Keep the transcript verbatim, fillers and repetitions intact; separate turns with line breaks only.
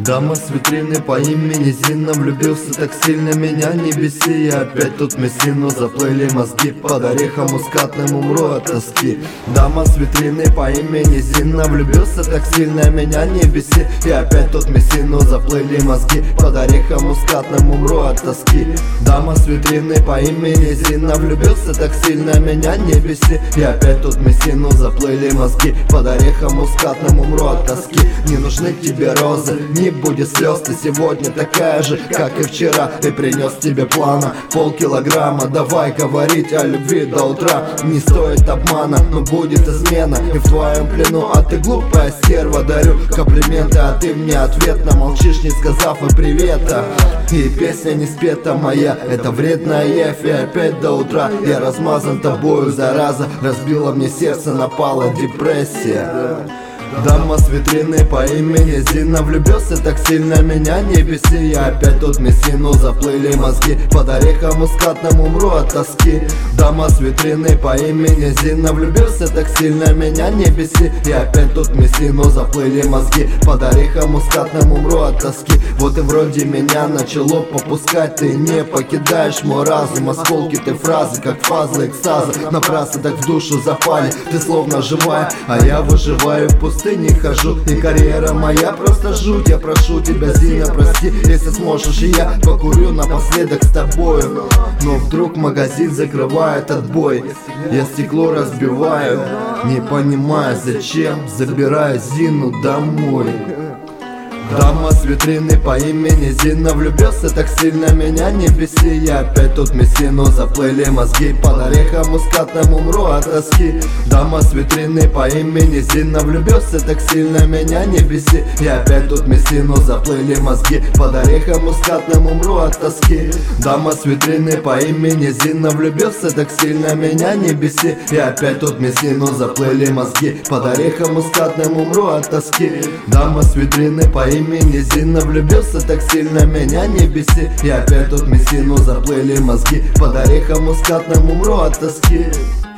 Дама с витрины по имени Зина, влюбился так сильно, меня не беси. Я опять тут мессину, заплыли мозги, под орехом мускатным умру от тоски. Дама с витрины по имени Зина, влюбился так сильно, меня не беси. Я опять тут мессину, заплыли мозги, под орехом мускатным умру от тоски. Дама с витрины по имени Зина, влюбился так сильно, меня не беси. Я опять тут мессину, заплыли мозги, под орехом мускатным умру от тоски. Не нужны тебе розы, не будет слез. Ты сегодня такая же, как и вчера. И принес тебе плана полкилограмма. Давай говорить о любви до утра. Не стоит обмана, но будет измена и в твоем плену. А ты глупая стерва, дарю комплименты, а ты мне ответно молчишь, не сказав и привета. И песня не спета моя, это вредная явь. И опять до утра я размазан тобою, зараза. Разбила мне сердце, напала депрессия. Дама с витрины по имени Зина, влюбился так сильно, меня не беси. Я опять тут мессину, заплыли мозги, под орехом мускатным умру от тоски. Дама с витрины по имени Зина, влюбился так сильно, меня не беси. Я опять тут мессину, заплыли мозги, под орехом мускатным умру от тоски. Вот и вроде меня начало попускать, ты не покидаешь мой разум. Осколки ты фразы, как фазы экстаза, напрасно так в душу запали. Ты словно живая, а я выживаю в пустыне. Ты не хожу, и карьера моя просто жуть. Я прошу тебя, Зина, прости, если сможешь, и я покурю напоследок с тобою. Но вдруг магазин закрывает отбой, я стекло разбиваю, не понимая зачем, забираю Зину домой. Дама с витрины по имени Зина, влюбился так сильно, меня не беси. Я опять тут мессину, заплыли мозги, под орехом мускатным умру от тоски. Дама с витрины по имени Зина, влюбился так сильно, меня не беси. Я опять тут мессину, заплыли мозги, под орехом мускатным умру от тоски. Дама с витрины по имени Зина, влюбился так сильно, меня не беси. Я опять тут мессину, заплыли мозги, под орехом мускатным умру от тоски. Дама с витрины по имени имени Зина, влюбился так сильно, меня не беси. Я опять тут мессину, заплыли мозги, под орехом мускатным умру от тоски.